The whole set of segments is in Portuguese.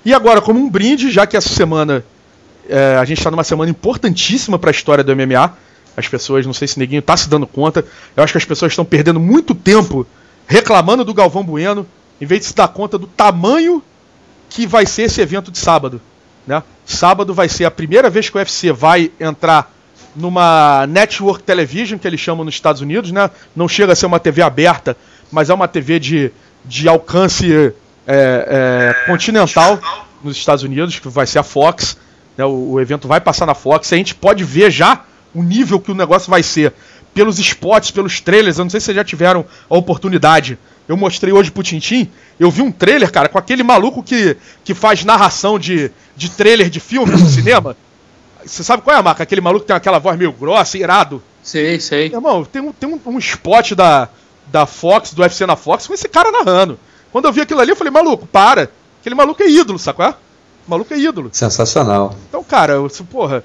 E agora, como um brinde, já que essa semana a gente está numa semana importantíssima para a história do MMA, as pessoas, não sei se o Neguinho tá se dando conta, eu acho que as pessoas estão perdendo muito tempo reclamando do Galvão Bueno, em vez de se dar conta do tamanho que vai ser esse evento de sábado, né? Sábado vai ser a primeira vez que o UFC vai entrar numa network television, que eles chamam nos Estados Unidos, né? Não chega a ser uma TV aberta, mas é uma TV de alcance continental nos Estados Unidos, que vai ser a Fox, né? O evento vai passar na Fox, e a gente pode ver já o nível que o negócio vai ser pelos spots, pelos trailers. Eu não sei se vocês já tiveram a oportunidade. Eu mostrei hoje pro Tintin, eu vi um trailer, cara, com aquele maluco que faz narração de trailer de filme no cinema. Você sabe qual é a marca? Aquele maluco que tem aquela voz meio grossa, irado. Sei. Irmão, tem um spot da Fox, do UFC na Fox, com esse cara narrando. Quando eu vi aquilo ali, eu falei, maluco, para. Aquele maluco é ídolo, sabe qual é? O maluco é ídolo. Sensacional. Então, cara, porra,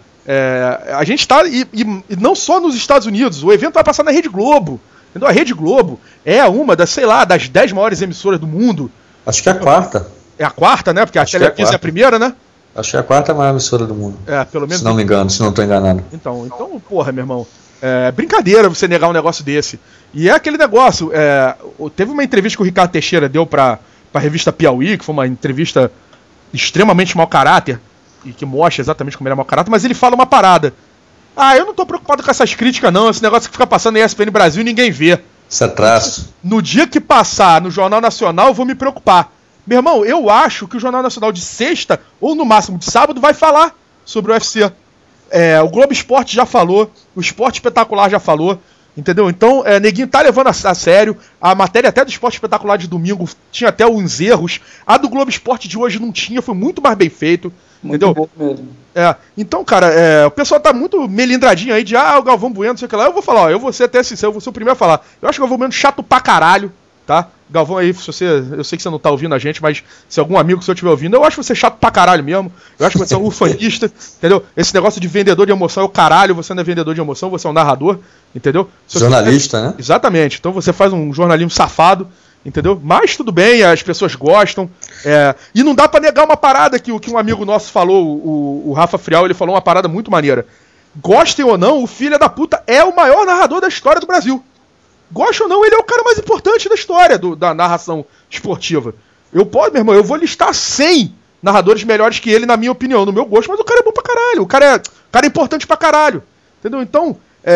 a gente tá, e não só nos Estados Unidos, o evento vai passar na Rede Globo. Entendeu? A Rede Globo é uma das, sei lá, das 10 maiores emissoras do mundo. Acho que é a quarta. É a quarta, né? Porque a Tele15 é a primeira, né? Acho que é a quarta maior emissora do mundo. Pelo menos. Se não me engano, se não estou enganado. Então, porra, meu irmão. É brincadeira você negar um negócio desse. E é aquele negócio. Teve uma entrevista que o Ricardo Teixeira deu pra revista Piauí, que foi uma entrevista extremamente mau caráter, e que mostra exatamente como ele é mau caráter, mas ele fala uma parada. Eu não tô preocupado com essas críticas, não. Esse negócio que fica passando em ESPN Brasil e ninguém vê. Isso é traço. No dia que passar no Jornal Nacional, eu vou me preocupar. Meu irmão, eu acho que o Jornal Nacional de sexta, ou no máximo de sábado, vai falar sobre o UFC. O Globo Esporte já falou, o Esporte Espetacular já falou, entendeu? Então, Neguinho tá levando a sério. A matéria até do Esporte Espetacular de domingo tinha até uns erros. A do Globo Esporte de hoje não tinha, foi muito mais bem feito. Muito entendeu? bom mesmo. Então, cara, o pessoal tá muito melindradinho aí de o Galvão Bueno, não sei o que lá. Eu vou falar, eu vou ser até sincero, eu vou ser o primeiro a falar. Eu acho o Galvão Bueno chato pra caralho, tá? Galvão aí, eu sei que você não tá ouvindo a gente, mas se algum amigo seu estiver ouvindo, eu acho você chato pra caralho mesmo. Eu acho que você é um ufanista, entendeu? Esse negócio de vendedor de emoção é o caralho, você não é vendedor de emoção, você é um narrador, entendeu? Jornalista, né? Exatamente. Então você faz um jornalismo safado, entendeu? Mas tudo bem, as pessoas gostam. E não dá pra negar uma parada que um amigo nosso falou, o Rafa Frial, ele falou uma parada muito maneira. Gostem ou não, o filho da puta é o maior narrador da história do Brasil. Gosta ou não, ele é o cara mais importante da história da narração esportiva. Meu irmão, eu vou listar 100 narradores melhores que ele, na minha opinião, no meu gosto, mas o cara é bom pra caralho. O cara é importante pra caralho. Entendeu? Então,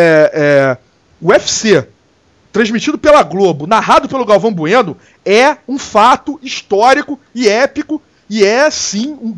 o UFC, transmitido pela Globo, narrado pelo Galvão Bueno, é um fato histórico e épico, e é, sim, uma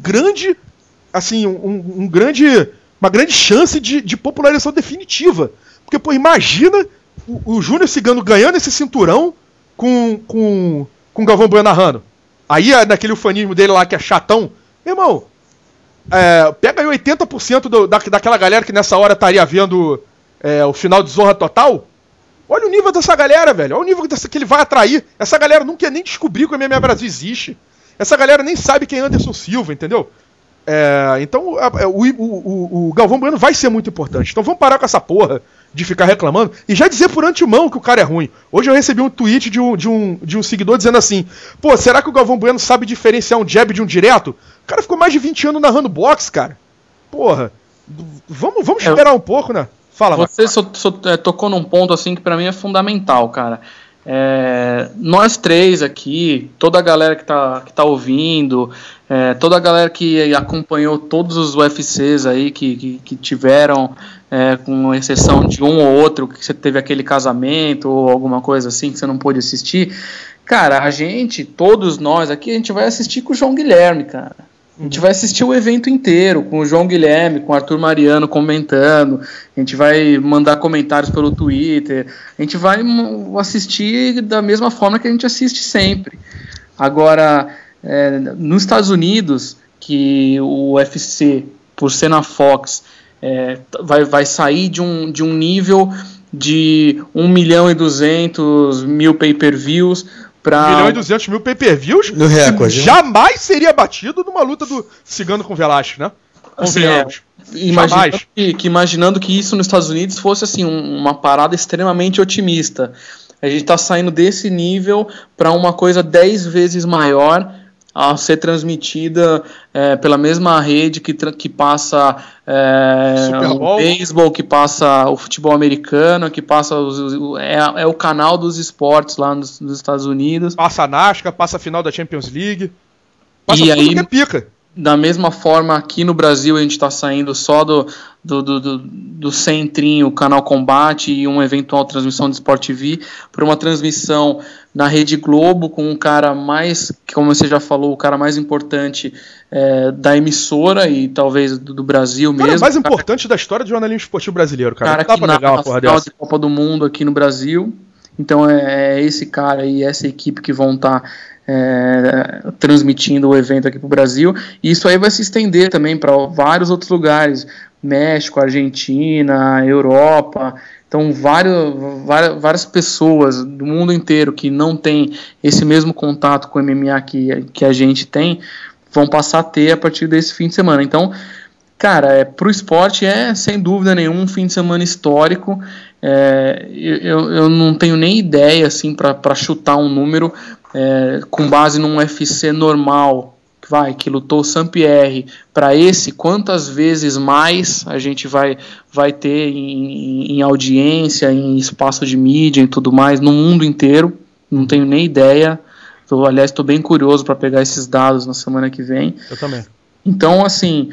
grande chance de popularização definitiva. Porque, pô, imagina o Júnior Cigano ganhando esse cinturão com o Galvão Bueno narrando. Aí, naquele ufanismo dele lá, que é chatão, meu irmão, pega aí 80% daquela galera que nessa hora estaria vendo o final de Zorra Total. Olha o nível dessa galera, velho. Olha o nível que ele vai atrair. Essa galera não quer nem descobrir que o MMA Brasil existe. Essa galera nem sabe quem é Anderson Silva, entendeu? Então, o Galvão Bueno vai ser muito importante. Então vamos parar com essa porra de ficar reclamando e já dizer por antemão que o cara é ruim. Hoje eu recebi um tweet de um seguidor dizendo assim: pô, será que o Galvão Bueno sabe diferenciar um jab de um direto? O cara ficou mais de 20 anos narrando boxe, cara. Porra, vamos esperar um pouco, né? Fala, você tocou num ponto assim que pra mim é fundamental, cara. Nós três aqui, toda a galera que tá ouvindo, toda a galera que acompanhou todos os UFCs aí que tiveram, com exceção de um ou outro que você teve aquele casamento ou alguma coisa assim que você não pôde assistir, cara, todos nós aqui, a gente vai assistir com o João Guilherme, cara. A gente vai assistir o evento inteiro, com o João Guilherme, com o Arthur Mariano comentando, a gente vai mandar comentários pelo Twitter, a gente vai assistir da mesma forma que a gente assiste sempre. Agora, nos Estados Unidos, que o UFC, por ser na Fox, vai sair de um nível de 1.200.000 pay-per-views, 1.200.000 pay-per-views no recorde, jamais seria batido numa luta do Cigano com Velasquez, né? Imaginando que isso nos Estados Unidos fosse assim, uma parada extremamente otimista. A gente está saindo desse nível para uma coisa 10 vezes maior a ser transmitida pela mesma rede que passa o beisebol, que passa o futebol americano, que passa é o canal dos esportes lá nos Estados Unidos. Passa a NASCAR, passa a final da Champions League, passa tudo aí, que é pica. Da mesma forma, aqui no Brasil a gente está saindo só do centrinho, o Canal Combate e uma eventual transmissão de Sport TV, por uma transmissão na Rede Globo com um cara mais, como você já falou, o cara mais importante da emissora e talvez do Brasil mesmo. O cara mais importante da história do jornalismo esportivo brasileiro, cara. Cara que narra a final de Copa do Mundo aqui no Brasil. Então é esse cara e essa equipe que vão estar transmitindo o evento aqui para o Brasil, e isso aí vai se estender também para vários outros lugares, México, Argentina, Europa. Então várias pessoas do mundo inteiro que não tem esse mesmo contato com o MMA que a gente tem, vão passar a ter a partir desse fim de semana. Então, cara, pro esporte sem dúvida nenhuma um fim de semana histórico. Eu não tenho nem ideia assim, para chutar um número com base num UFC normal que lutou o Saint-Pierre, para esse, quantas vezes mais a gente vai ter em audiência, em espaço de mídia e tudo mais, no mundo inteiro. Não tenho nem ideia. Aliás, estou bem curioso para pegar esses dados na semana que vem. Eu também. Então, assim,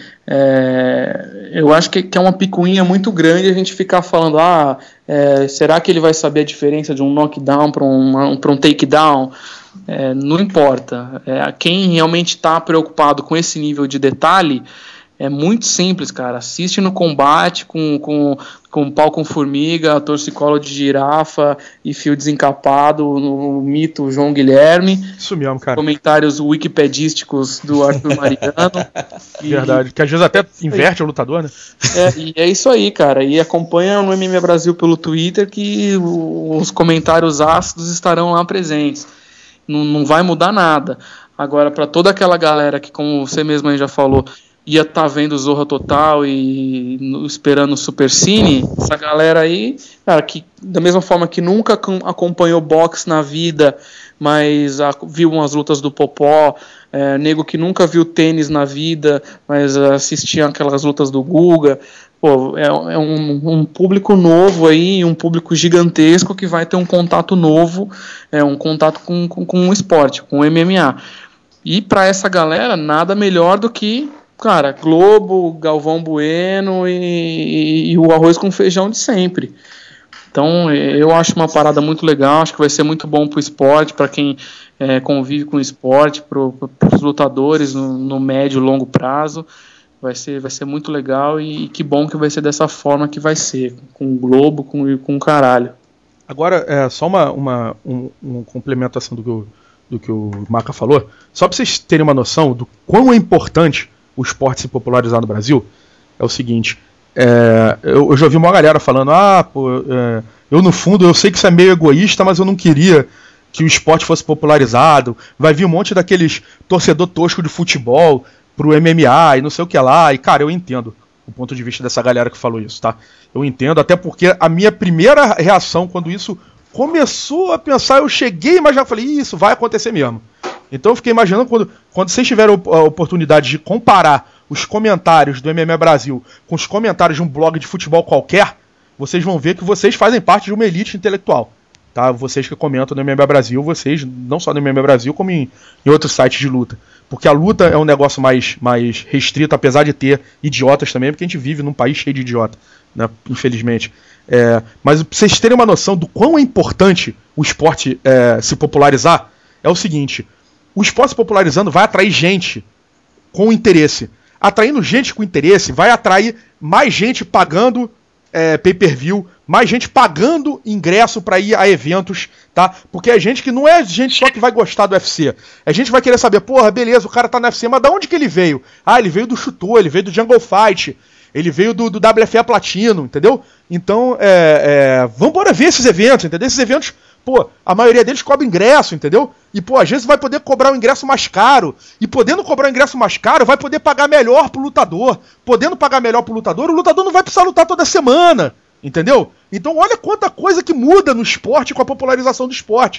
eu acho que é uma picuinha muito grande a gente ficar falando, será que ele vai saber a diferença de um knockdown para um takedown? Não importa. Quem realmente está preocupado com esse nível de detalhe, é muito simples, cara. Assiste no Combate com pau com formiga, torcicolo de girafa e fio desencapado, no mito João Guilherme. Isso mesmo, cara. Comentários wikipedísticos do Arthur Mariano. Verdade, que às vezes até inverte o lutador, né? E é isso aí, cara. E acompanha no MMA Brasil pelo Twitter que os comentários ácidos estarão lá presentes. Não vai mudar nada. Agora, para toda aquela galera que, como você mesmo aí já falou, ia estar vendo Zorra Total e esperando o Super Cine, essa galera aí, cara, que da mesma forma que nunca acompanhou boxe na vida, mas viu umas lutas do Popó, nego que nunca viu tênis na vida, mas assistia aquelas lutas do Guga. Pô, é um público novo aí, um público gigantesco que vai ter um contato novo, um contato com o esporte, com o MMA. E para essa galera, nada melhor do que, cara, Globo, Galvão Bueno e o arroz com feijão de sempre. Então, eu acho uma parada muito legal, acho que vai ser muito bom pro esporte, para quem convive com o esporte, pros lutadores no médio e longo prazo. Vai ser muito legal e que bom que vai ser dessa forma que vai ser, com o Globo, com o caralho. Agora, só uma complementação do que o Maca falou, só para vocês terem uma noção do quão é importante o esporte se popularizar no Brasil, é o seguinte, eu já ouvi uma galera falando, eu no fundo, eu sei que isso é meio egoísta, mas eu não queria que o esporte fosse popularizado, vai vir um monte daqueles torcedor tosco de futebol pro MMA e não sei o que lá, e cara, eu entendo o ponto de vista dessa galera que falou isso, tá? Eu entendo, até porque a minha primeira reação quando isso começou a pensar, eu cheguei, mas já falei, isso vai acontecer mesmo. Então eu fiquei imaginando quando vocês tiveram a oportunidade de comparar os comentários do MMA Brasil com os comentários de um blog de futebol qualquer, vocês vão ver que vocês fazem parte de uma elite intelectual. Tá? Vocês que comentam no MMA Brasil, vocês, não só no MMA Brasil, como em outros sites de luta. Porque a luta é um negócio mais restrito, apesar de ter idiotas também, porque a gente vive num país cheio de idiota, né? Infelizmente. Mas pra vocês terem uma noção do quão é importante o esporte se popularizar, é o seguinte, o esporte se popularizando vai atrair gente com interesse. Atraindo gente com interesse, vai atrair mais gente pagando pay-per-view, mais gente pagando ingresso para ir a eventos, tá? Porque é gente que não é gente só que vai gostar do UFC. É gente que vai querer saber, porra, beleza, o cara tá no UFC, mas da onde que ele veio? Ele veio do Chutô, ele veio do Jungle Fight, ele veio do WFA Platino, entendeu? Então, vambora ver esses eventos, entendeu? Esses eventos, pô, a maioria deles cobra ingresso, entendeu? E, pô, às vezes vai poder cobrar um ingresso mais caro. E podendo cobrar um ingresso mais caro, vai poder pagar melhor pro lutador. Podendo pagar melhor pro lutador, o lutador não vai precisar lutar toda semana, entendeu? Então olha quanta coisa que muda no esporte com a popularização do esporte.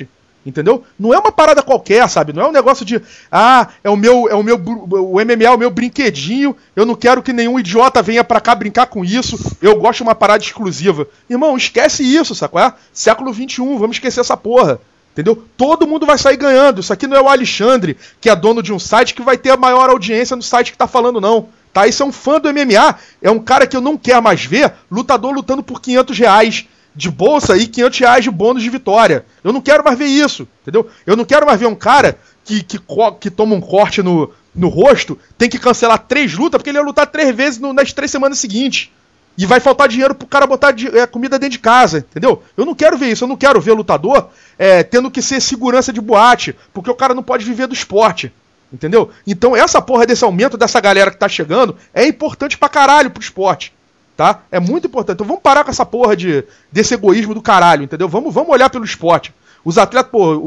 Entendeu? Não é uma parada qualquer, sabe? Não é um negócio de, o MMA é o meu brinquedinho, eu não quero que nenhum idiota venha pra cá brincar com isso, eu gosto de uma parada exclusiva. Irmão, esquece isso, sacou? Século XXI, vamos esquecer essa porra. Entendeu? Todo mundo vai sair ganhando. Isso aqui não é o Alexandre, que é dono de um site, que vai ter a maior audiência no site que tá falando, não. Tá? Isso é um fã do MMA, é um cara que eu não quero mais ver lutador lutando por R$500 de bolsa e R$500 de bônus de vitória. Eu não quero mais ver isso, entendeu? Eu não quero mais ver um cara que toma um corte no rosto, tem que cancelar 3 lutas, porque ele ia lutar 3 vezes nas 3 semanas seguintes. E vai faltar dinheiro pro cara botar comida dentro de casa, entendeu? Eu não quero ver isso, eu não quero ver lutador tendo que ser segurança de boate, porque o cara não pode viver do esporte, entendeu? Então essa porra desse aumento dessa galera que tá chegando é importante pra caralho pro esporte. Tá? É muito importante. Então vamos parar com essa porra desse egoísmo do caralho, entendeu? Vamos olhar pelo esporte. Os atletas, pô,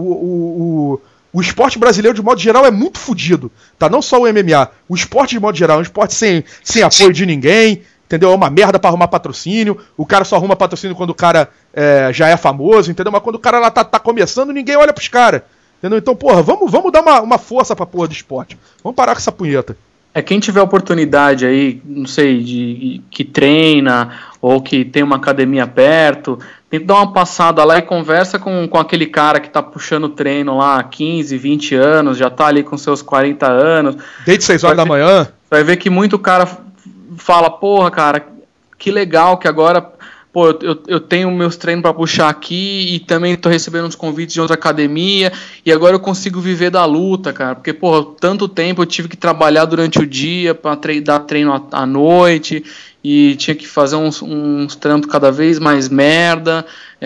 o esporte brasileiro, de modo geral, é muito fodido. Tá? Não só o MMA. O esporte, de modo geral, é um esporte sem apoio de ninguém, entendeu? É uma merda pra arrumar patrocínio. O cara só arruma patrocínio quando o cara já é famoso, entendeu? Mas quando o cara lá tá começando, ninguém olha pros caras. Entendeu? Então, porra, vamos dar uma força pra porra do esporte. Vamos parar com essa punheta. Quem tiver oportunidade aí, não sei, que treina ou que tem uma academia perto, tem que dar uma passada lá e conversa com aquele cara que tá puxando o treino lá há 15, 20 anos, já tá ali com seus 40 anos. Desde 6 horas da manhã. Vai ver que muito cara fala, porra, cara, que legal que agora... Pô, eu tenho meus treinos para puxar aqui e também tô recebendo uns convites de outra academia e agora eu consigo viver da luta, cara. Porque, pô, tanto tempo eu tive que trabalhar durante o dia para dar treino à noite e tinha que fazer uns trampos cada vez mais merda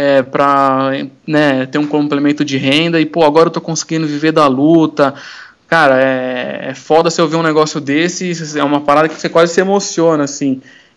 pra ter um complemento de renda e, pô, agora eu tô conseguindo viver da luta. Cara, é foda você ouvir um negócio desse, é uma parada que você quase se emociona, assim.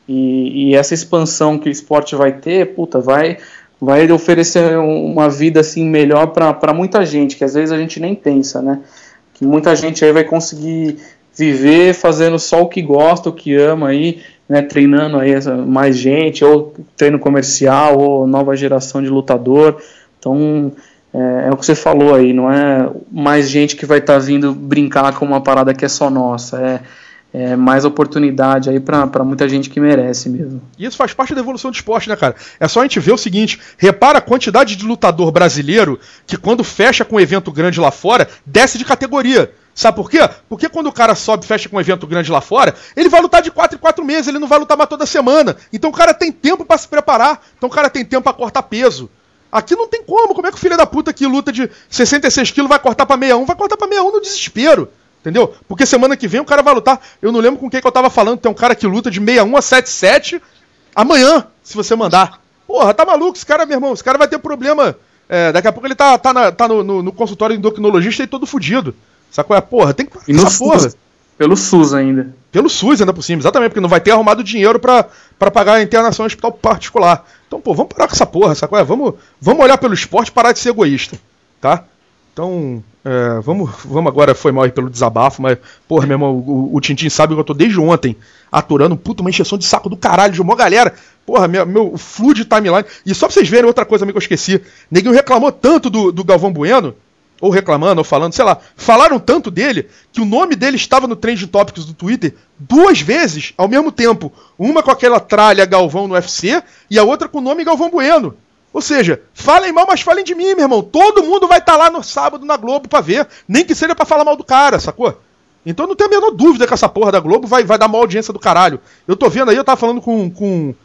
E essa expansão que o esporte vai ter, puta, vai oferecer uma vida assim melhor para muita gente, que às vezes a gente nem pensa, né? Que muita gente aí vai conseguir viver fazendo só o que gosta, o que ama aí, né? Treinando aí mais gente, ou treino comercial, ou nova geração de lutador. Então, é o que você falou aí, não é mais gente que vai estar vindo brincar com uma parada que é só nossa, mais oportunidade aí pra muita gente que merece mesmo. E isso faz parte da evolução do esporte, né, cara? É só a gente ver o seguinte, repara a quantidade de lutador brasileiro que quando fecha com um evento grande lá fora, desce de categoria. Sabe por quê? Porque quando o cara sobe, fecha com um evento grande lá fora, ele vai lutar de 4 em 4 meses, ele não vai lutar mais toda semana. Então o cara tem tempo pra se preparar, então o cara tem tempo pra cortar peso. Aqui não tem como é que o filho da puta que luta de 66 quilos vai cortar pra 61? Vai cortar pra 61 no desespero. Entendeu? Porque semana que vem o cara vai lutar. Eu não lembro com quem que eu tava falando. Tem um cara que luta de 61 a 77 amanhã, se você mandar. Porra, tá maluco esse cara, meu irmão. Esse cara vai ter problema. Daqui a pouco ele tá no consultório endocrinologista e todo fudido. Sacou? Porra, tem que e essa porra. Pelo SUS ainda. Pelo SUS ainda por cima, exatamente. Porque não vai ter arrumado dinheiro pra pagar a internação em hospital particular. Então, pô, vamos parar com essa porra, sacou? Vamos olhar pelo esporte e parar de ser egoísta. Tá? Então... vamos agora, foi mal aí pelo desabafo, mas, porra, meu irmão, o Tintin sabe que eu tô desde ontem aturando uma encheção de saco do caralho de uma galera. Porra, meu fluxo de timeline. E só pra vocês verem outra coisa que eu esqueci. Neguinho reclamou tanto do Galvão Bueno, ou reclamando, ou falando, sei lá, falaram tanto dele, que o nome dele estava no Trending Topics do Twitter 2 vezes ao mesmo tempo. Uma com aquela tralha Galvão no UFC e a outra com o nome Galvão Bueno. Ou seja, falem mal, mas falem de mim, meu irmão. Todo mundo vai estar lá no sábado na Globo pra ver. Nem que seja pra falar mal do cara, sacou? Então não tenho a menor dúvida que essa porra da Globo vai dar uma audiência do caralho. Eu tô vendo aí, eu tava falando com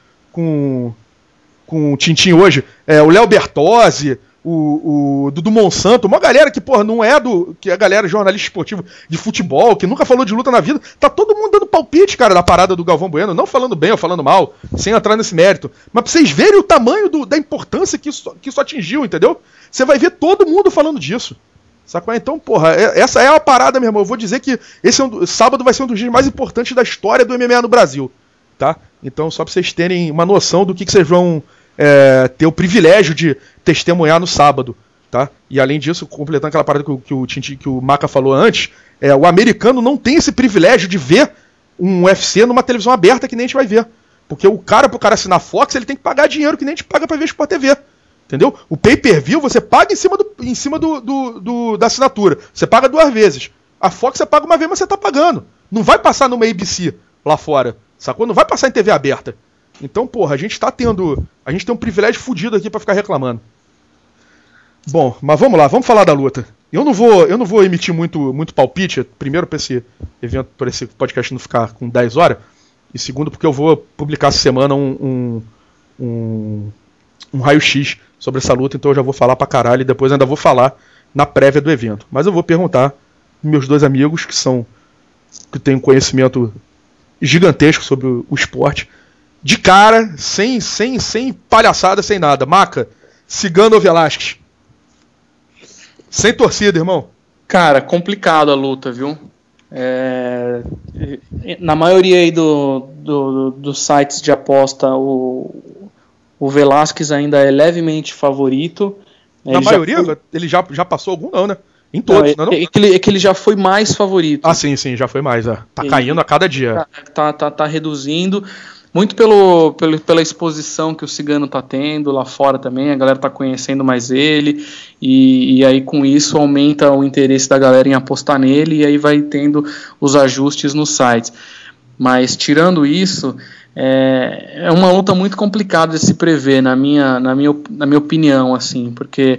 o Tintin hoje, o Léo Bertozzi, o Dudu Monsanto, uma galera que, porra, não é que é a galera jornalista esportivo de futebol, que nunca falou de luta na vida, tá todo mundo dando palpite, cara, da parada do Galvão Bueno, não falando bem ou falando mal, sem entrar nesse mérito, mas pra vocês verem o tamanho da importância que isso atingiu, entendeu? Você vai ver todo mundo falando disso, sacou? Então, porra, essa é a parada, meu irmão, eu vou dizer que sábado vai ser um dos dias mais importantes da história do MMA no Brasil, tá? Então, só pra vocês terem uma noção do que vocês vão ter o privilégio de testemunhar no sábado, tá? E além disso, completando aquela parada que o Maca falou antes, o americano não tem esse privilégio de ver um UFC numa televisão aberta que nem a gente vai ver. Porque pro cara assinar Fox, ele tem que pagar dinheiro que nem a gente paga pra ver Sport TV. Entendeu? O pay-per-view você paga em cima da assinatura. Você paga 2 vezes. A Fox você paga uma vez, mas você tá pagando. Não vai passar numa ABC lá fora. Sacou? Não vai passar em TV aberta. Então, porra, a gente tem um privilégio fudido aqui pra ficar reclamando. Bom, mas vamos lá, vamos falar da luta. Eu não vou emitir muito palpite, primeiro pra esse evento, para esse podcast não ficar com 10 horas, e segundo porque eu vou publicar essa semana um raio-x sobre essa luta, então eu já vou falar pra caralho e depois ainda vou falar na prévia do evento. Mas eu vou perguntar meus 2 amigos que têm um conhecimento gigantesco sobre o esporte, de cara, sem palhaçada, sem nada. Maca, Cigano ou Velasquez? Sem torcida, irmão. Cara, complicado a luta, viu? Na maioria aí dos sites de aposta, o Velasquez ainda é levemente favorito. Na maioria? Ele já passou algum, não, né? Em todos, não? É que ele já foi mais favorito. Ah, sim, já foi mais. Tá caindo a cada dia. Tá reduzindo. Muito pela exposição que o Cigano tá tendo lá fora também, a galera tá conhecendo mais ele, e aí com isso aumenta o interesse da galera em apostar nele, e aí vai tendo os ajustes nos sites. Mas tirando isso, é uma luta muito complicada de se prever, na minha opinião, assim, porque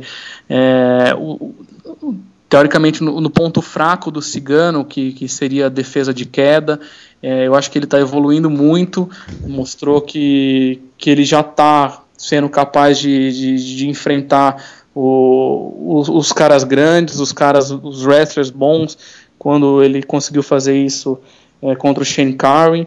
teoricamente no ponto fraco do Cigano, que seria a defesa de queda, eu acho que ele está evoluindo muito, mostrou que ele já está sendo capaz de enfrentar os caras grandes, os wrestlers bons, quando ele conseguiu fazer isso contra o Shane Carwin,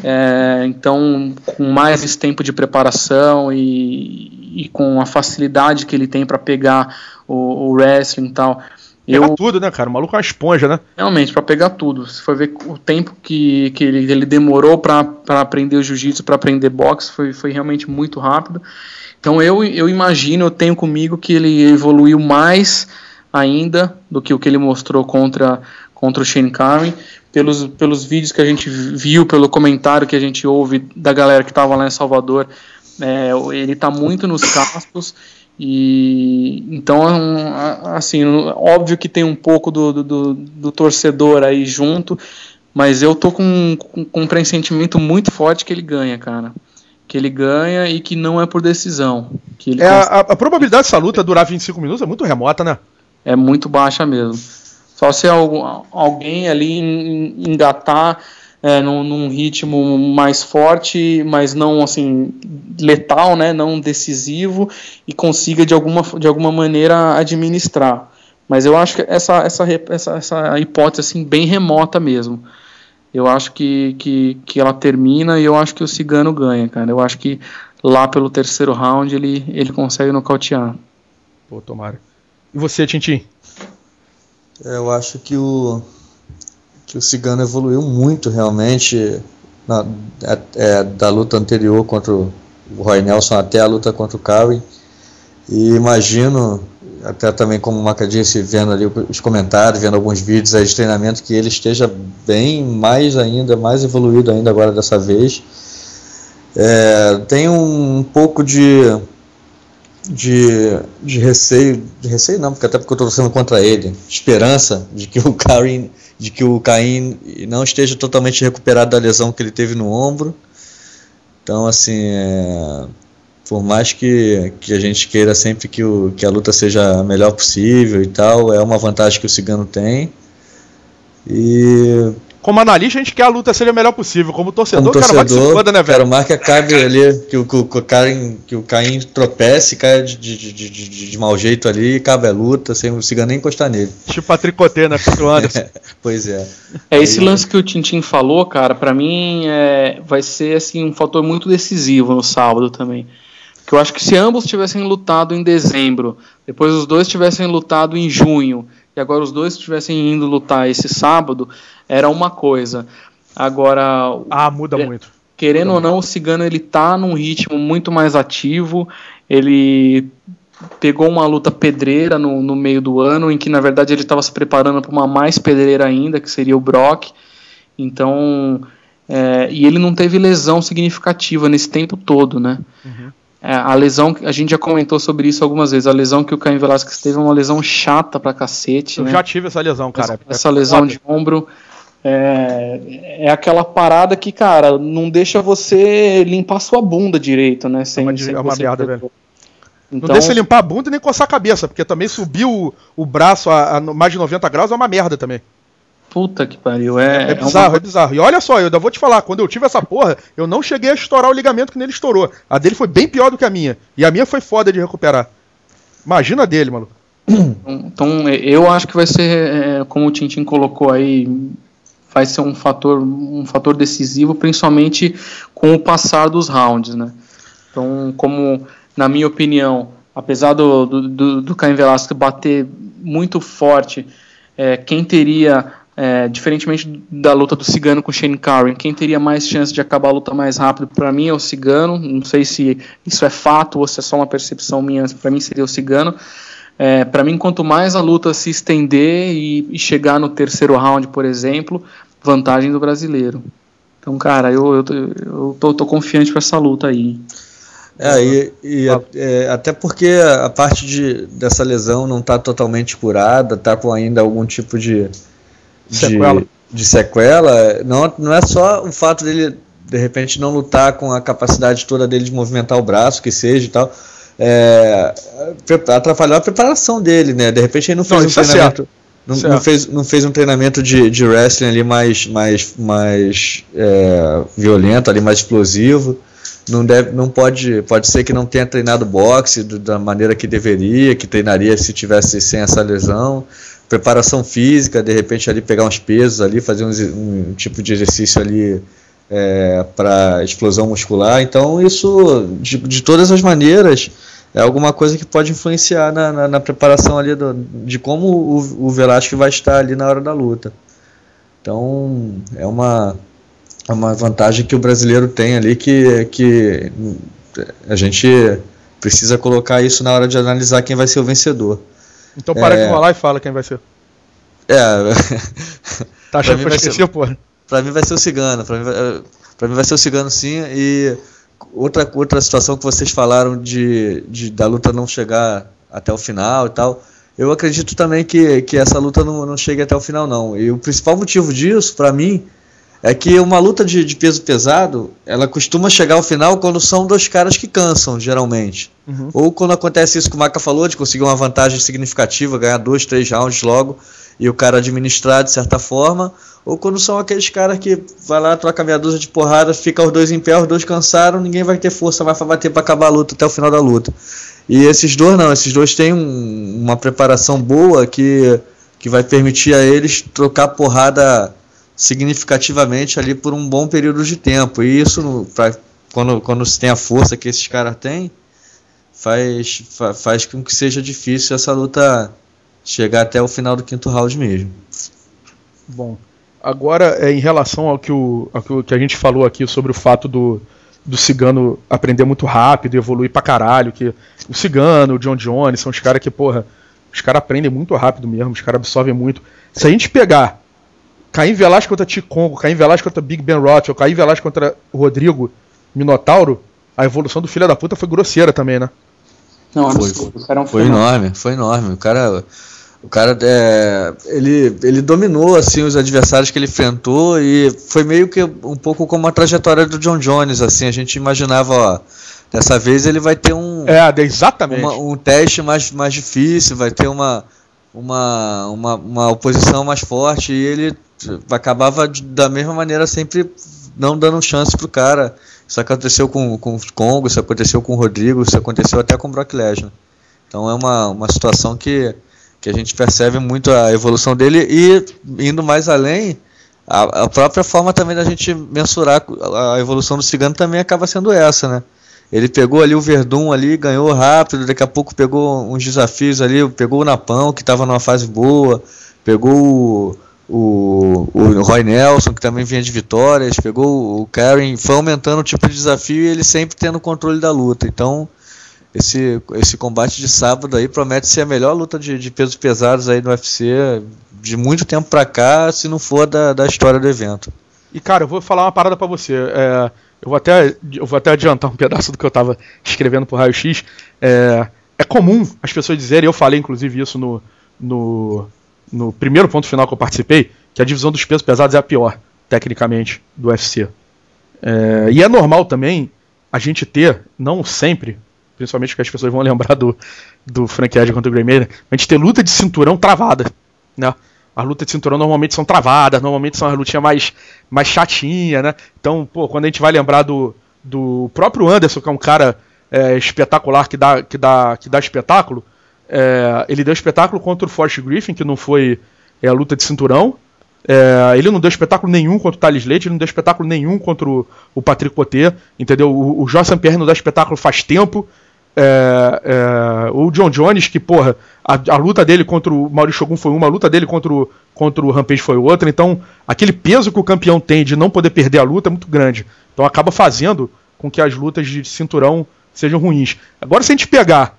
então com mais esse tempo de preparação e com a facilidade que ele tem para pegar o wrestling e tal. Pegar tudo, né, cara? O maluco é uma esponja, né? Realmente, pra pegar tudo. Se for ver o tempo que ele demorou pra aprender o jiu-jitsu, pra aprender boxe, foi realmente muito rápido. Então eu imagino, eu tenho comigo que ele evoluiu mais ainda do que o que ele mostrou contra o Shane Carwin. Pelos vídeos que a gente viu, pelo comentário que a gente ouve da galera que estava lá em Salvador, ele tá muito nos cascos. E então, assim, óbvio que tem um pouco do torcedor aí junto, mas eu tô com um pressentimento muito forte que ele ganha, cara. Que ele ganha e que não é por decisão. Que ele a probabilidade dessa luta durar 25 minutos é muito remota, né? É muito baixa mesmo. Só se alguém ali engatar num ritmo mais forte, mas não assim letal, né, não decisivo, e consiga de alguma maneira administrar. Mas eu acho que essa hipótese assim bem remota mesmo. Eu acho que ela termina e eu acho que o Cigano ganha, cara. Eu acho que lá pelo 3º round ele consegue nocautear. Pô, tomara. E você, Tintin? Eu acho que o Cigano evoluiu muito realmente da luta anterior contra o Roy Nelson até a luta contra o Carwin, e imagino, até também como o Maca disse, vendo ali os comentários, vendo alguns vídeos aí de treinamento, que ele esteja bem mais evoluído ainda agora dessa vez. Tem um pouco de receio não, porque eu estou torcendo contra ele, esperança de que o Cain não esteja totalmente recuperado da lesão que ele teve no ombro. Então, assim, por mais que a gente queira sempre que a luta seja a melhor possível e tal, é uma vantagem que o Cigano tem. E como analista, a gente quer a luta seja a melhor possível. Como torcedor, quero mais que se foda, né, velho? Quero mais que acabe ali, que o Cain tropece, caia de mau jeito ali, e cabe a luta, sem o Cigano nem encostar nele. Tipo a tricotê, né, pro Anderson. Pois é. Esse lance que o Tintin falou, cara, pra mim vai ser assim, um fator muito decisivo no sábado também. Porque eu acho que se ambos tivessem lutado em dezembro, depois os dois tivessem lutado em junho, e agora os dois estivessem indo lutar esse sábado, era uma coisa. Agora, muda muito. Querendo ou não, o Cigano ele tá num ritmo muito mais ativo. Ele pegou uma luta pedreira no meio do ano, em que na verdade ele estava se preparando para uma mais pedreira ainda, que seria o Brock. Então, e ele não teve lesão significativa nesse tempo todo, né? Uhum. A lesão, a gente já comentou sobre isso algumas vezes, a lesão que o Caim Velasquez teve é uma lesão chata pra cacete. Eu já tive essa lesão, cara. Essa lesão de ombro é aquela parada que, cara, não deixa você limpar sua bunda direito, né? É uma merda, velho. Então, não deixa você limpar a bunda e nem coçar a cabeça, porque também subir o braço a mais de 90 graus é uma merda também. Puta que pariu, é bizarro, é bizarro. E olha só, eu ainda vou te falar, quando eu tive essa porra, eu não cheguei a estourar o ligamento que nele estourou. A dele foi bem pior do que a minha. E a minha foi foda de recuperar. Imagina a dele, maluco. Então, eu acho que vai ser, como o Tintin colocou aí, vai ser um fator decisivo, principalmente com o passar dos rounds, né? Então, como, na minha opinião, apesar do Caim Velasquez bater muito forte, quem teria... diferentemente da luta do Cigano com o Shane Carwin, quem teria mais chance de acabar a luta mais rápido, para mim é o Cigano. Não sei se isso é fato ou se é só uma percepção minha, para mim seria o Cigano. Para mim, quanto mais a luta se estender e chegar no terceiro round, por exemplo, vantagem do brasileiro. Então, cara, eu tô confiante para essa luta aí. Até porque a parte dessa lesão não está totalmente curada, está com ainda algum tipo de sequela. Não é só o fato dele de repente não lutar com a capacidade toda dele de movimentar o braço, que seja e tal, atrapalhou a preparação dele, né? De repente ele não fez um treinamento, não fez um treinamento de wrestling ali mais violento, ali mais explosivo. Pode ser que não tenha treinado boxe da maneira que deveria, que treinaria se tivesse sem essa lesão. Preparação física, de repente ali pegar uns pesos ali, fazer um tipo de exercício ali para explosão muscular. Então isso, de todas as maneiras, é alguma coisa que pode influenciar na preparação ali de como o Velasquez vai estar ali na hora da luta. Então é uma vantagem que o brasileiro tem ali, que a gente precisa colocar isso na hora de analisar quem vai ser o vencedor. Então para de falar e fala quem vai ser. Tá achando que eu esqueci, porra? Pra mim vai ser o Cigano. Pra mim vai ser o Cigano, sim. E outra situação que vocês falaram da luta não chegar até o final e tal, eu acredito também que essa luta não chegue até o final, não. E o principal motivo disso, pra mim, é que uma luta de peso pesado, ela costuma chegar ao final quando são dois caras que cansam, geralmente. Uhum. Ou quando acontece isso que o Maca falou, de conseguir uma vantagem significativa, ganhar 2, 3 rounds logo, e o cara administrar de certa forma. Ou quando são aqueles caras que vai lá, troca meia dúzia de porrada, fica os dois em pé, os dois cansaram, ninguém vai ter força mais pra bater pra acabar a luta, até o final da luta. E esses dois não, esses dois têm uma preparação boa que vai permitir a eles trocar porrada significativamente ali por um bom período de tempo. E isso, quando se tem a força que esses caras têm, faz com que seja difícil essa luta chegar até o final do quinto round mesmo. Bom, agora em relação ao que a gente falou aqui sobre o fato do Cigano aprender muito rápido e evoluir pra caralho, que o Cigano, o John Jones são os caras que, porra, os caras aprendem muito rápido mesmo, os caras absorvem muito. Se a gente pegar Caim Velasquez contra Ticongo, Caim Velasquez contra Big Ben Rothwell, Caim Velasquez contra o Rodrigo Minotauro, a evolução do filho da puta foi grosseira também, né? Não, foi enorme. O cara ele dominou assim os adversários que ele enfrentou, e foi meio que um pouco como a trajetória do John Jones, assim, a gente imaginava, ó, dessa vez ele vai ter exatamente um teste mais difícil, vai ter uma oposição mais forte, e ele acabava da mesma maneira sempre não dando chance pro cara. Isso aconteceu com o Congo, isso aconteceu com o Rodrigo, isso aconteceu até com o Brock Lesnar. Então é uma situação que a gente percebe muito a evolução dele, e indo mais além, a própria forma também da gente mensurar a evolução do Cigano também acaba sendo essa, né? Ele pegou ali o Verdun ali, ganhou rápido, daqui a pouco pegou uns desafios ali, pegou o Napão, que estava numa fase boa, pegou o Roy Nelson, que também vinha de vitórias, pegou o Karen, foi aumentando o tipo de desafio, e ele sempre tendo o controle da luta. Então esse combate de sábado aí promete ser a melhor luta de pesos pesados aí no UFC de muito tempo pra cá, se não for da história do evento. E, cara, eu vou falar uma parada pra você. Eu vou até adiantar um pedaço do que eu tava escrevendo pro Raio X. É comum as pessoas dizerem, eu falei inclusive isso no primeiro ponto final que eu participei, que a divisão dos pesos pesados é a pior, tecnicamente, do UFC. E é normal também a gente ter, não sempre, principalmente porque as pessoas vão lembrar do Frank Edgar contra o Gray Maynard, a gente ter luta de cinturão travada, né? As lutas de cinturão normalmente são travadas, normalmente são as lutinhas mais chatinhas, né? Então, quando a gente vai lembrar do próprio Anderson, que é um cara espetacular, que dá espetáculo, ele deu espetáculo contra o Forrest Griffin, que não foi a luta de cinturão. Ele não deu espetáculo nenhum contra o Thales Leite, ele não deu espetáculo nenhum contra o Patrick Coté, entendeu? O Jorge St. Pierre não dá espetáculo faz tempo. O John Jones, que porra, a luta dele contra o Maurício Shogun foi uma, a luta dele contra o Rampage foi outra. Então aquele peso que o campeão tem de não poder perder a luta é muito grande, então acaba fazendo com que as lutas de cinturão sejam ruins. Agora, se a gente pegar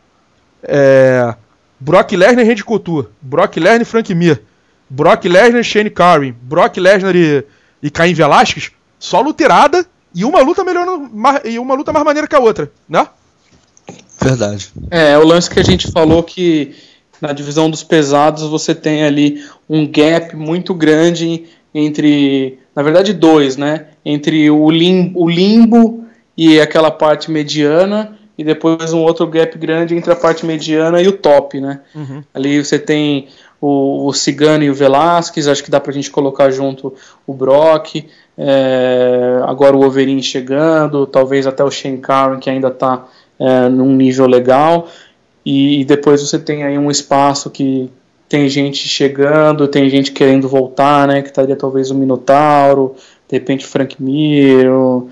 Brock Lesnar e Randy Couture, Brock Lesnar e Frank Mir, Brock Lesnar e Shane Carwin, Brock Lesnar e Caim Velasquez, só luteirada e uma luta mais maneira que a outra, né? Verdade. O lance que a gente falou, que na divisão dos pesados você tem ali um gap muito grande entre, na verdade, dois, né? Entre o limbo e aquela parte mediana, e depois um outro gap grande entre a parte mediana e o top, né? Uhum. Ali você tem o Cigano e o Velasquez, acho que dá pra gente colocar junto o Brock, agora o Overeem chegando, talvez até o Shane Carwin, que ainda tá num nível legal, e depois você tem aí um espaço que tem gente chegando, tem gente querendo voltar, né, que estaria talvez o Minotauro, de repente o Frank Mir,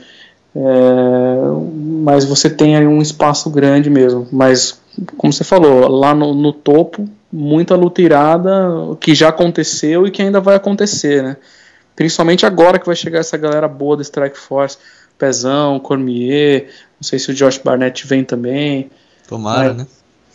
mas você tem aí um espaço grande mesmo, mas como você falou, lá no topo, muita luta irada, que já aconteceu e que ainda vai acontecer, né, principalmente agora que vai chegar essa galera boa do Strike Force, Pezão, Cormier, não sei se o Josh Barnett vem também. Tomara, né?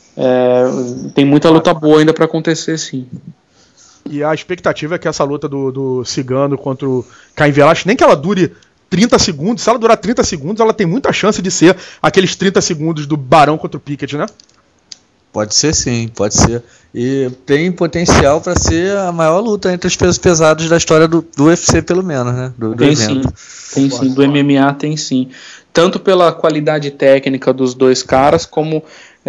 Tem muita luta boa ainda pra acontecer, sim. E a expectativa é que essa luta do Cigano contra o Caim Velasquez, nem que ela dure 30 segundos, se ela durar 30 segundos, ela tem muita chance de ser aqueles 30 segundos do Barão contra o Pickett, né? Pode ser, sim, pode ser. E tem potencial para ser a maior luta entre os pesos pesados da história do UFC, pelo menos, né? Do tem evento. Sim, tem sim. Do MMA tem sim. Tanto pela qualidade técnica dos dois caras, como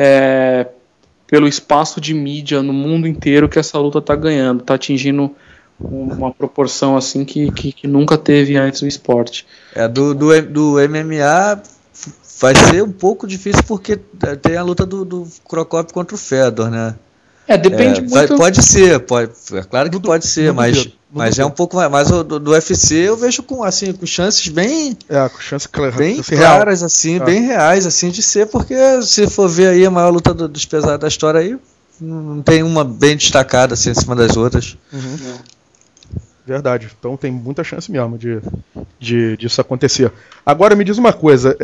pelo espaço de mídia no mundo inteiro que essa luta tá ganhando. Tá atingindo uma proporção assim que nunca teve antes no esporte. Do MMA vai ser um pouco difícil porque tem a luta do Crocop contra o Fedor, né? Depende muito. Pode ser, é claro que pode ser, mas é um pouco mais do UFC eu vejo com chances bem com chances bem claras, assim, bem reais, assim, de ser, porque se for ver aí a maior luta dos pesados da história aí, não tem uma bem destacada assim, acima das outras. Uhum. Verdade, então tem muita chance mesmo disso acontecer. Agora me diz uma coisa,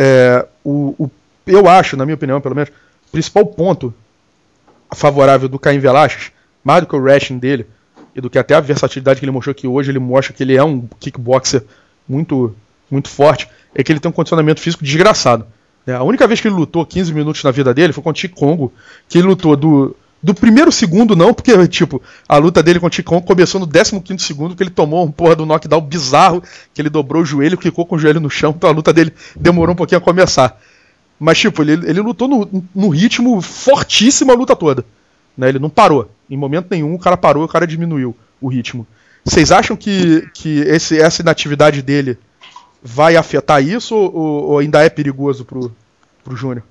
eu acho, na minha opinião pelo menos, o principal ponto favorável do Caim Velasquez, mais do que o wrestling dele, e do que até a versatilidade que ele mostrou, que hoje ele mostra que ele é um kickboxer muito, muito forte, é que ele tem um condicionamento físico desgraçado. A única vez que ele lutou 15 minutos na vida dele foi com o Chick Congo, que ele lutou do primeiro segundo não, porque tipo, a luta dele com o Chick Congo começou no 15º segundo, que ele tomou um porra do knockdown bizarro, que ele dobrou o joelho, ficou com o joelho no chão, então a luta dele demorou um pouquinho a começar. Mas tipo, ele lutou no ritmo fortíssimo a luta toda, né? Ele não parou, em momento nenhum o cara parou, o cara diminuiu o ritmo. Vocês acham que essa inatividade dele vai afetar isso ou ainda é perigoso pro Júnior?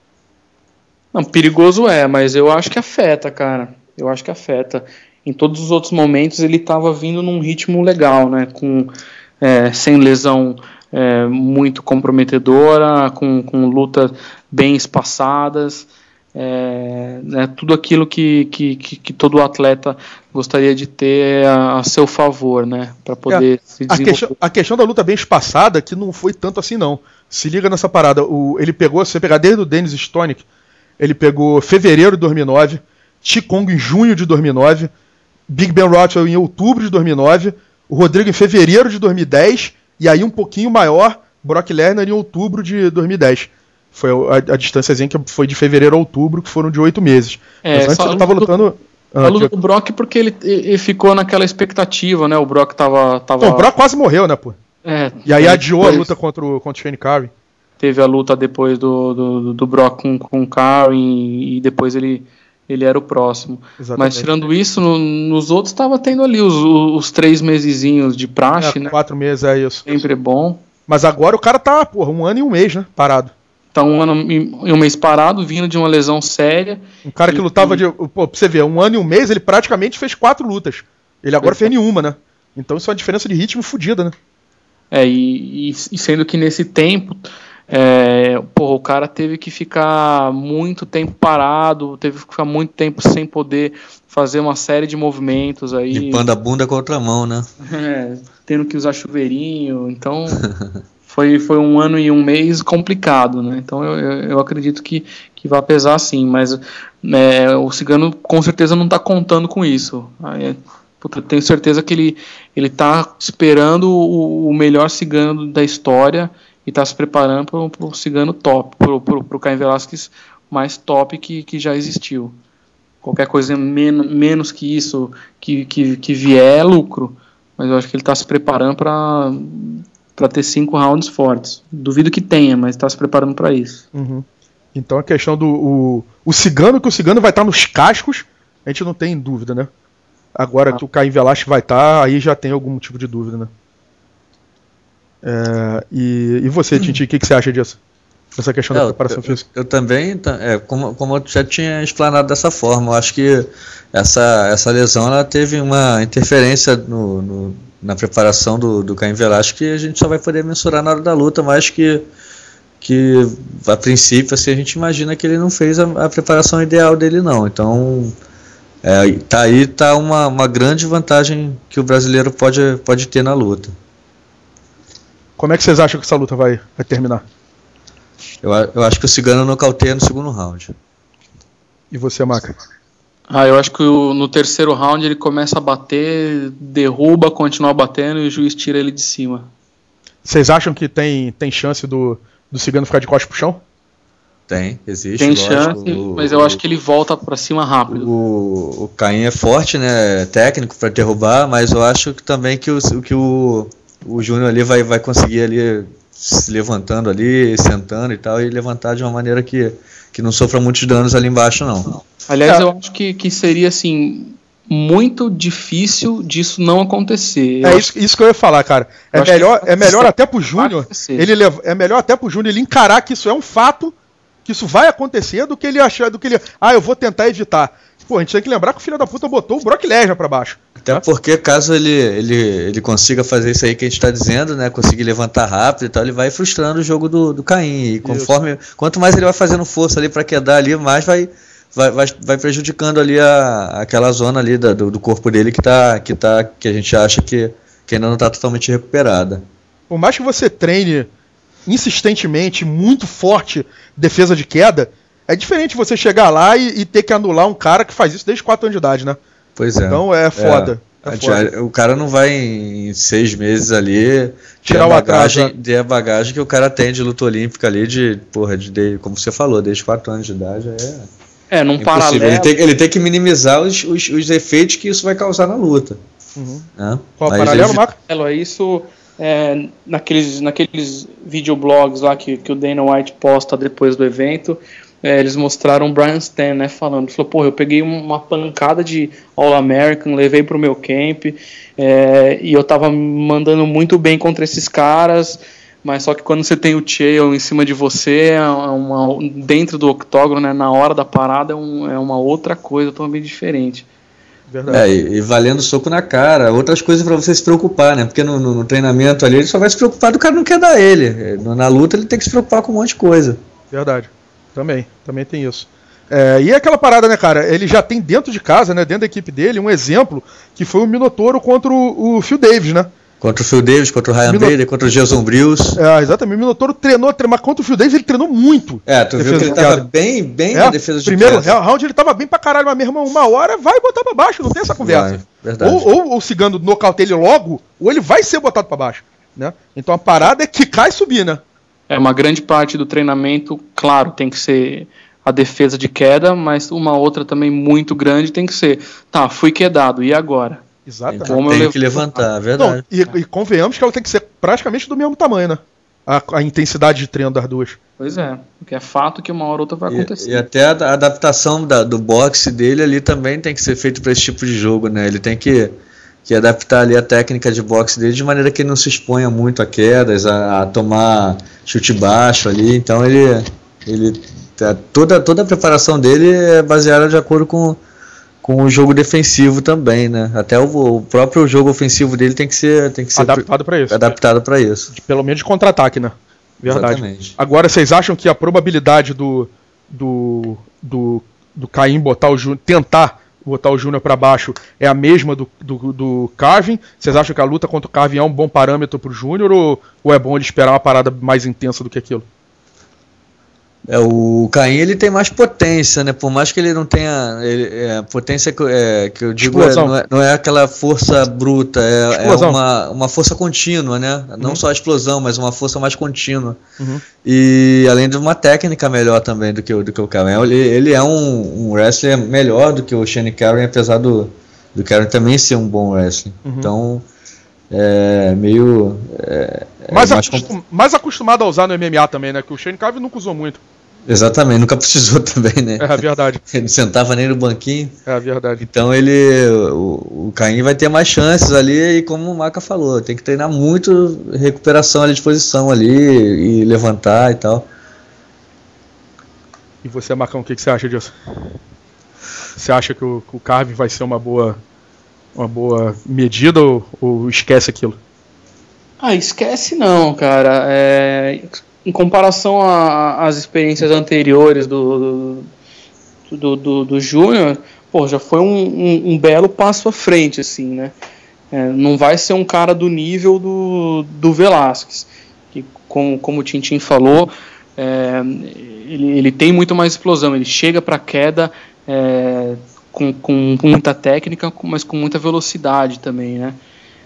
Não, perigoso mas eu acho que afeta, cara. Eu acho que afeta. Em todos os outros momentos ele estava vindo num ritmo legal, né? Sem lesão muito comprometedora, com lutas bem espaçadas, né? Tudo aquilo que todo atleta gostaria de ter a seu favor, né? Para poder se desenvolver. A questão da luta bem espaçada que não foi tanto assim, não. Se liga nessa parada. Ele pegou, se você pegar desde o Dennis Stonick, ele pegou fevereiro de 2009, Chick Congo em junho de 2009, Big Ben Rothwell em outubro de 2009, o Rodrigo em fevereiro de 2010, e aí um pouquinho maior, Brock Lesnar em outubro de 2010. Foi a distânciazinha que foi de fevereiro a outubro, que foram de 8 meses. Mas antes ele tava lutando... A luta do Brock porque ele ficou naquela expectativa, né? O Brock tava... Não, o Brock quase morreu, né, pô? E aí adiou a luta contra o Shane Carwin. Teve a luta depois do Brock com o Carwin e depois ele era o próximo. Exatamente. Mas tirando isso, nos outros tava tendo ali os 3 mesezinhos de praxe, né? 4 meses, é isso. Sempre é bom. Mas agora o cara tá, 1 ano e 1 mês, né? Parado. Tá 1 ano e 1 mês parado, vindo de uma lesão séria. Um cara que lutava de... Pô, pra você ver, 1 ano e 1 mês, ele praticamente fez 4 lutas. Ele agora fez nenhuma, né? Então isso é uma diferença de ritmo fodida, né? E sendo que nesse tempo... o cara teve que ficar muito tempo parado, teve que ficar muito tempo sem poder fazer uma série de movimentos aí. Limpando a bunda com a outra mão, né? Tendo que usar chuveirinho, então foi 1 ano e 1 mês complicado, né? Então eu acredito que vai pesar sim, mas o Cigano com certeza não está contando com isso. Eu tenho certeza que ele tá esperando o melhor Cigano da história e está se preparando para o Cigano top, para o Caim Velasquez mais top que já existiu. Qualquer coisa menos que isso que vier é lucro, mas eu acho que ele está se preparando para ter 5 rounds fortes. Duvido que tenha, mas está se preparando para isso. Uhum. Então a questão do o Cigano, que o Cigano vai estar nos cascos, a gente não tem dúvida, né? Agora que o Caim Velasquez vai estar, aí já tem algum tipo de dúvida, né? E você, Tintin, o que você acha disso? Essa questão da preparação física? Eu também, como eu já tinha explanado dessa forma, eu acho que essa lesão ela teve uma interferência na preparação do Caim Velasquez que a gente só vai poder mensurar na hora da luta, mas que a princípio assim, a gente imagina que ele não fez a preparação ideal dele não, então tá uma grande vantagem que o brasileiro pode ter na luta. Como é que vocês acham que essa luta vai terminar? Eu acho que o Cigano nocauteia no 2º round. E você, Maca? Eu acho que no 3º round ele começa a bater, derruba, continua batendo e o juiz tira ele de cima. Vocês acham que tem chance do Cigano ficar de costas pro chão? Existe. Tem chance, mas eu acho que ele volta pra cima rápido. O Caim é forte, né? Técnico para derrubar, mas eu acho que também que o Júnior ali vai conseguir ali se levantando ali, sentando e tal, e levantar de uma maneira que não sofra muitos danos ali embaixo, não. Aliás, eu acho que seria assim muito difícil disso não acontecer. Isso que eu ia falar, cara. É melhor até pro Júnior. É melhor até pro Júnior ele encarar que isso é um fato, que isso vai acontecer, do que ele achar, eu vou tentar evitar. Pô, a gente tem que lembrar que o filho da puta botou o Brock Lesnar pra baixo. Até porque caso ele consiga fazer isso aí que a gente tá dizendo, né, conseguir levantar rápido e tal, ele vai frustrando o jogo do Caim. E quanto mais ele vai fazendo força ali pra quedar ali, mais vai prejudicando ali aquela zona ali do corpo dele que a gente acha que ainda não tá totalmente recuperada. Por mais que você treine insistentemente, muito forte defesa de queda, é diferente você chegar lá e ter que anular um cara que faz isso desde 4 anos de idade, né? Pois é. Então é foda. O cara não vai em 6 meses ali tirar a bagagem que o cara tem de luta olímpica ali como você falou, desde 4 anos de idade. Num paralelo. Ele tem que minimizar os efeitos que isso vai causar na luta. Uhum. Né? Qual paralelo, Marco? Isso naqueles videoblogs lá que o Dana White posta depois do evento. Eles mostraram o Brian Stann, né, falando. Ele falou, eu peguei uma pancada de All-American, levei pro meu camp, e eu tava mandando muito bem contra esses caras, mas só que quando você tem o Chael em cima de você, dentro do octógono, né, na hora da parada, é uma outra coisa totalmente diferente. Verdade. E valendo soco na cara, outras coisas para você se preocupar, né? Porque no treinamento ali ele só vai se preocupar do cara não quer dar ele. Na luta ele tem que se preocupar com um monte de coisa. Verdade. Também tem isso. E aquela parada, né, cara? Ele já tem dentro de casa, né, dentro da equipe dele, um exemplo que foi o Minotauro contra o Phil Davis, né? Contra o Phil Davis, contra o Ryan Bader, contra o Jason Brils. Exatamente. O Minotauro treinou, mas contra o Phil Davis ele treinou muito. Tu viu que ele tava bem na defesa de primeiro round ele tava bem pra caralho, mas mesmo uma hora vai botar pra baixo, não tem essa conversa. Verdade. Ou o Cigano nocauteia ele logo, ou ele vai ser botado pra baixo. Né? Então a parada é quicar e subir, né? Uma grande parte do treinamento, claro, tem que ser a defesa de queda, mas uma outra também muito grande tem que ser, fui quedado, e agora? Exatamente. Tem que levantar, verdade. Não, e convenhamos que ela tem que ser praticamente do mesmo tamanho, né? A intensidade de treino das duas. Pois é, porque é fato que uma hora ou outra vai acontecer. E até a adaptação do boxe dele ali também tem que ser feito para esse tipo de jogo, né? Ele tem que adaptar ali a técnica de boxe dele de maneira que ele não se exponha muito a quedas, a tomar chute baixo ali. Então toda a preparação dele é baseada de acordo com o jogo defensivo também, né? Até o próprio jogo ofensivo dele tem que ser adaptado para isso. Pelo menos de contra-ataque, né? Verdade. Exatamente. Agora, vocês acham que a probabilidade do Caim tentar botar o Júnior para baixo é a mesma do Carvin? Vocês acham que a luta contra o Carvin é um bom parâmetro pro Júnior ou é bom ele esperar uma parada mais intensa do que aquilo? O Caim ele tem mais potência, né? Por mais que ele não tenha potência que eu digo não é aquela força bruta, é uma força contínua, né? Não só a explosão, mas uma força mais contínua. E além de uma técnica melhor também do que o Caim. Ele é um wrestler melhor do que o Shane Carwin, apesar do Carwin também ser um bom wrestler. Então mais acostumado a usar no MMA também, né? Que o Shane Carwin nunca usou muito. Exatamente, nunca precisou também, né? É verdade. Ele não sentava nem no banquinho. É verdade. Então o Caim vai ter mais chances ali, e como o Maca falou, tem que treinar muito recuperação ali de posição ali, e levantar e tal. E você, Macão, o que você acha disso? Você acha que o Carvin vai ser uma boa medida ou esquece aquilo? Esquece não, cara. Em comparação às experiências anteriores do Júnior, já foi um belo passo à frente, assim, né? Não vai ser um cara do nível do Velasquez, que como o Tintin falou, ele tem muito mais explosão, ele chega para a queda com muita técnica, mas com muita velocidade também, né?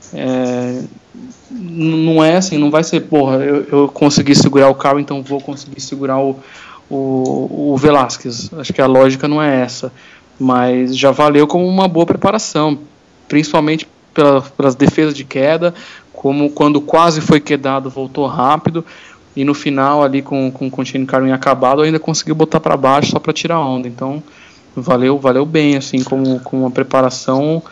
Não é assim, não vai ser, eu consegui segurar o Carl, então vou conseguir segurar o Velasquez. Acho que a lógica não é essa, mas já valeu como uma boa preparação, principalmente pelas defesas de queda, como quando quase foi quedado, voltou rápido, e no final ali com o Shane Carwin acabado, ainda conseguiu botar para baixo só para tirar onda. Então valeu bem, assim, como uma preparação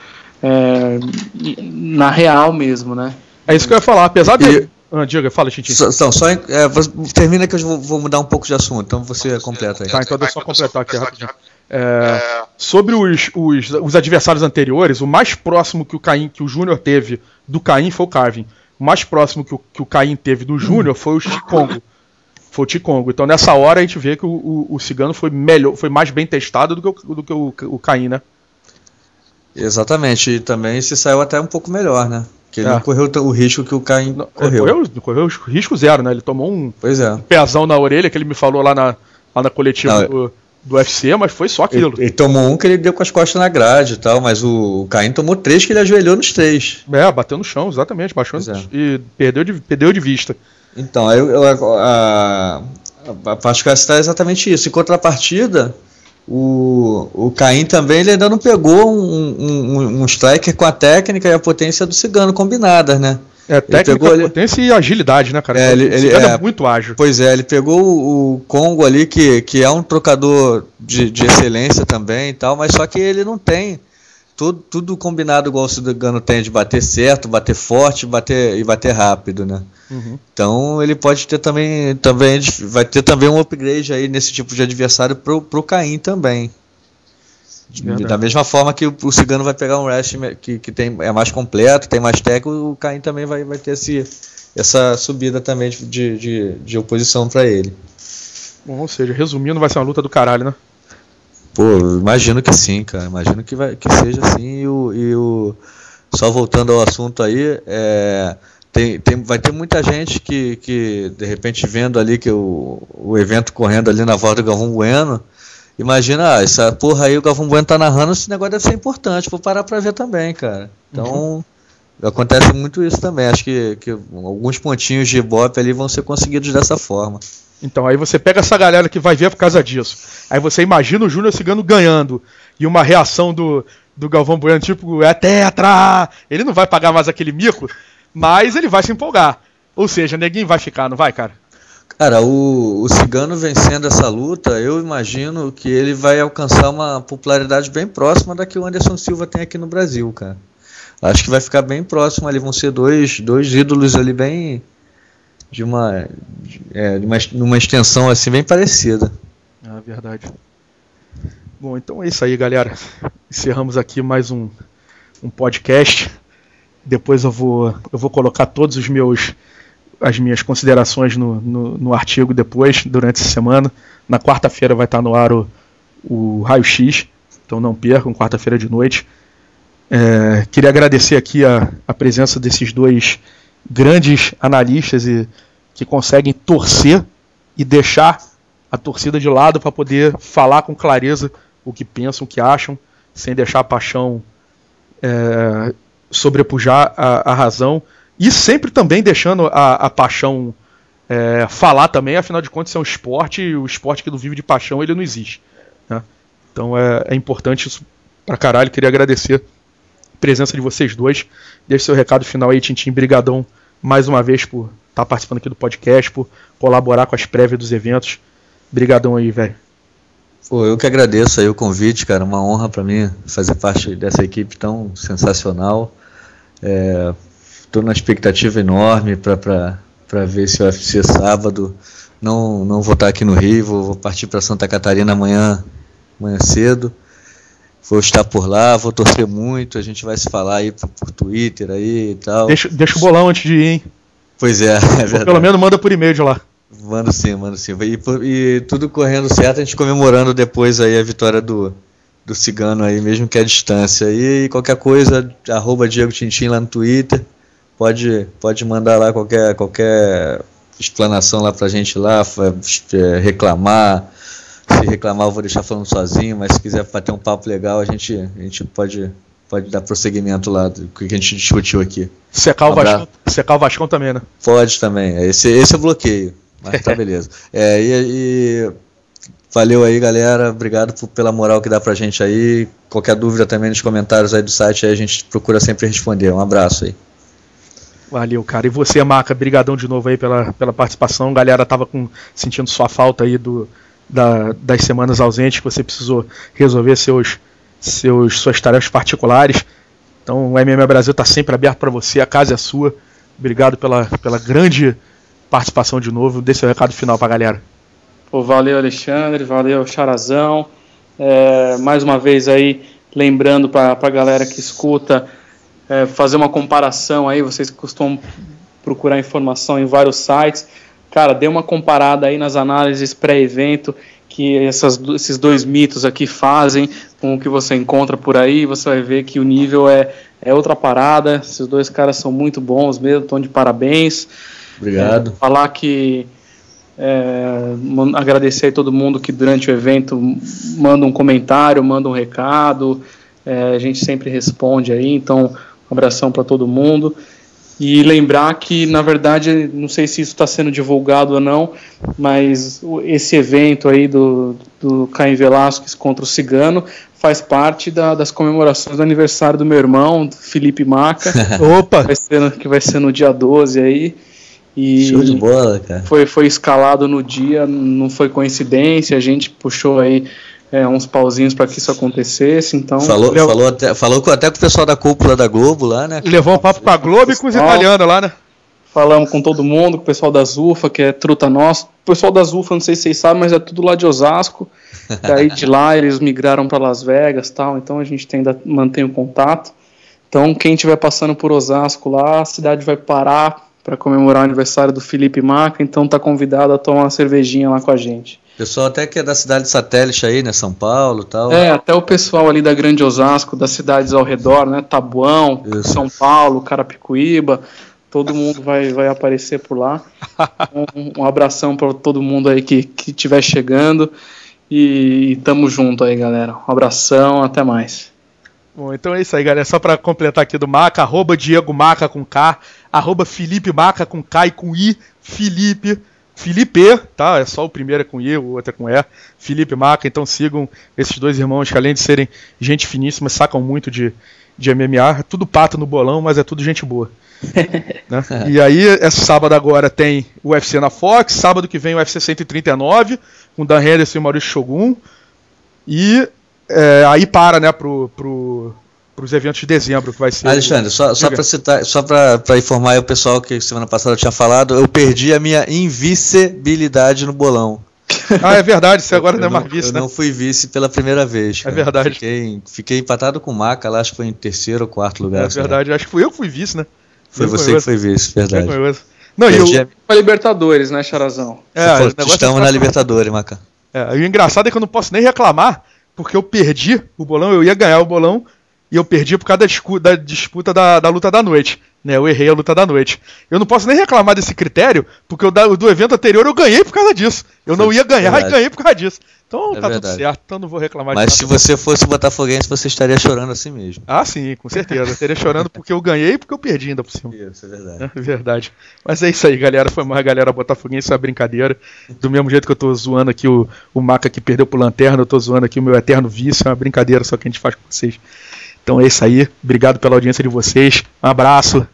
na real mesmo, né? É isso que eu ia falar, apesar de... Diga, fala, Tintin. Termina que eu vou mudar um pouco de assunto, então você completa aí. Tá, então deixa eu só completar aqui rapidinho. Sobre os adversários anteriores, o mais próximo que o Júnior teve do Caim foi o Carvin. O mais próximo que o Caim teve do Júnior foi o Chikongo. Foi o Chikongo. Então nessa hora a gente vê que o Cigano foi mais bem testado do que o Caim, né? Exatamente, e também se saiu até um pouco melhor, né? Porque ele não correu o risco que o Caim correu. Correu risco zero, né? Ele tomou um pezão na orelha, que ele me falou lá na coletiva do UFC, mas foi só aquilo. Ele tomou um que ele deu com as costas na grade e tal, mas o Caim tomou 3 que ele ajoelhou nos 3. Bateu no chão, exatamente, baixou e perdeu de vista. Então, a parte que está é exatamente isso. Em contrapartida, o Caim também ele ainda não pegou um striker com a técnica e a potência do Cigano combinadas, né? Técnica, potência e agilidade, né, cara? O Cigano é muito ágil. Pois é, ele pegou o Congo ali, que é um trocador de excelência também e tal, mas só que ele não tem tudo combinado igual o Cigano tem, de bater certo, bater forte e bater rápido, né? Então ele pode ter também vai ter também um upgrade aí nesse tipo de adversário pro Caim também. Da mesma forma que o Cigano vai pegar um wrestling que é mais completo, tem mais técnico, o Caim também vai ter essa subida também de oposição para ele. Bom, ou seja, resumindo, vai ser uma luta do caralho, né? Pô, imagino que sim, cara. Imagino que seja assim, e só voltando ao assunto aí, vai ter muita gente que de repente vendo ali que o evento correndo ali na volta do Galvão Bueno, imagina, essa porra aí o Galvão Bueno tá narrando, esse negócio deve ser importante, vou parar pra ver também, cara. Então, acontece muito isso também, acho que alguns pontinhos de Ibope ali vão ser conseguidos dessa forma. Então, aí você pega essa galera que vai ver por causa disso. Aí você imagina o Júnior Cigano ganhando. E uma reação do Galvão Bueno, tipo, é tetra! Ele não vai pagar mais aquele mico, mas ele vai se empolgar. Ou seja, ninguém vai ficar, não vai, cara? Cara, o Cigano vencendo essa luta, eu imagino que ele vai alcançar uma popularidade bem próxima da que o Anderson Silva tem aqui no Brasil, cara. Acho que vai ficar bem próximo ali, vão ser dois ídolos ali bem... numa extensão assim bem parecida. Verdade. Bom, então é isso aí, galera. Encerramos aqui mais um podcast. Depois eu vou colocar todos as minhas considerações no artigo depois, durante essa semana. Na quarta-feira vai estar no ar o Raio X, então não percam, quarta-feira de noite. Queria agradecer aqui a presença desses dois grandes analistas que conseguem torcer e deixar a torcida de lado para poder falar com clareza o que pensam, o que acham, sem deixar a paixão sobrepujar a razão, e sempre também deixando a paixão falar também. Afinal de contas, é um esporte, e o esporte que não vive de paixão, ele não existe, né? Então é importante isso pra caralho. Queria agradecer a presença de vocês dois. Deixe seu recado final aí, Tintim. Brigadão mais uma vez por estar participando aqui do podcast, por colaborar com as prévias dos eventos. Brigadão aí, velho. Pô, eu que agradeço aí o convite, cara. Uma honra pra mim fazer parte dessa equipe tão sensacional. Estou numa expectativa enorme para ver esse UFC sábado. Não vou estar aqui no Rio, vou partir para Santa Catarina amanhã cedo. Vou estar por lá, vou torcer muito, a gente vai se falar aí por Twitter aí e tal. Deixa o bolão antes de ir, hein? Pois é verdade. Ou pelo menos manda por e-mail de lá. Mando sim. E tudo correndo certo, a gente comemorando depois aí a vitória do Cigano aí, mesmo que à distância. E qualquer coisa, @Diego Tintim lá no Twitter, pode mandar lá qualquer explanação lá pra gente lá, reclamar. Se reclamar eu vou deixar falando sozinho, mas se quiser bater um papo legal, a gente pode dar prosseguimento lá do que a gente discutiu aqui. Secar o Vascão também, né? Pode também, esse é o bloqueio, mas tá beleza. E valeu aí, galera, obrigado pela moral que dá pra gente aí. Qualquer dúvida também nos comentários aí do site, aí a gente procura sempre responder. Um abraço aí. Valeu, cara. E você, Maca, brigadão de novo aí pela participação. Galera tava sentindo sua falta aí das semanas ausentes, que você precisou resolver suas tarefas particulares. Então o MMA Brasil está sempre aberto para você, a casa é sua. Obrigado pela grande participação de novo. Dê seu recado final para a galera. Pô, valeu, Alexandre, valeu, Charazão. Mais uma vez aí, lembrando para a galera que escuta, fazer uma comparação aí. Vocês costumam procurar informação em vários sites. Cara, dê uma comparada aí nas análises pré-evento que esses dois mitos aqui fazem com o que você encontra por aí. Você vai ver que o nível é outra parada. Esses dois caras são muito bons mesmo, estão de parabéns. Obrigado. Falar que agradecer a todo mundo que durante o evento manda um comentário, manda um recado. A gente sempre responde aí, então um abração para todo mundo. E lembrar que, na verdade, não sei se isso está sendo divulgado ou não, mas esse evento aí do Caim Velasquez contra o Cigano faz parte das comemorações do aniversário do meu irmão, Felipe Maca. Opa! Que vai ser no dia 12 aí. E show de bola, cara. Foi escalado no dia, não foi coincidência, a gente puxou aí uns pauzinhos para que isso acontecesse, então... Falou até com o pessoal da cúpula da Globo lá, né? Levou um papo com a Globo e com os italianos lá, né? Falamos com todo mundo, com o pessoal da Zufa, que é truta nossa. O pessoal da Zufa, não sei se vocês sabem, mas é tudo lá de Osasco. Daí de lá eles migraram para Las Vegas e tal, então a gente ainda mantém o contato. Então quem estiver passando por Osasco lá, a cidade vai parar para comemorar o aniversário do Felipe Maca, então tá convidado a tomar uma cervejinha lá com a gente. Pessoal até que é da cidade de satélite aí, né? São Paulo e tal. Até o pessoal ali da Grande Osasco, das cidades ao redor, né? Tabuão, isso. São Paulo, Carapicuíba, todo mundo vai aparecer por lá. Um abração para todo mundo aí que estiver chegando. E tamo junto aí, galera. Um abração, até mais. Bom, então é isso aí, galera. Só para completar aqui do Maca, @Diego Maca com K, @Felipe Maca com K e com I, Felipe, tá? É só o primeiro é com I, o outro é com E, Felipe Maca. Então sigam esses dois irmãos que, além de serem gente finíssima, sacam muito de MMA. É tudo pato no bolão, mas é tudo gente boa. Né? E aí, esse sábado agora tem o UFC na Fox, sábado que vem o UFC 139, com Dan Henderson e Maurício Shogun. E aí para, né, pros eventos de dezembro, que vai ser... Alexandre, só para citar, só para informar aí o pessoal que semana passada eu tinha falado, eu perdi a minha invisibilidade no bolão. Ah, é verdade, você agora não é mais vice, né? Eu não fui vice pela primeira vez. Cara. É verdade. Fiquei empatado com o Maca, lá acho que foi em terceiro ou quarto lugar. É verdade, acho que fui eu que fui vice, né? Foi você que foi vice, verdade. Não, e a Libertadores, né, Charazão? Estamos na Libertadores, Maca. E o engraçado é que eu não posso nem reclamar, porque eu perdi o bolão, eu ia ganhar o bolão, e eu perdi por causa da disputa da luta da noite. Né, eu errei a luta da noite. Eu não posso nem reclamar desse critério, porque o do evento anterior eu ganhei por causa disso. Eu não ia ganhar e ganhei por causa disso. Então tá tudo certo, então não vou reclamar de nada. Mas se você fosse botafoguense, você estaria chorando assim mesmo. Ah, sim, com certeza. Eu estaria chorando porque eu ganhei e porque eu perdi ainda por cima. Isso, é verdade. É verdade. Mas é isso aí, galera. Foi uma galera botafoguense, uma brincadeira. Do mesmo jeito que eu tô zoando aqui o Maca que perdeu pro Lanterna, eu tô zoando aqui o meu eterno vício. É uma brincadeira só que a gente faz com vocês. Então é isso aí. Obrigado pela audiência de vocês. Um abraço.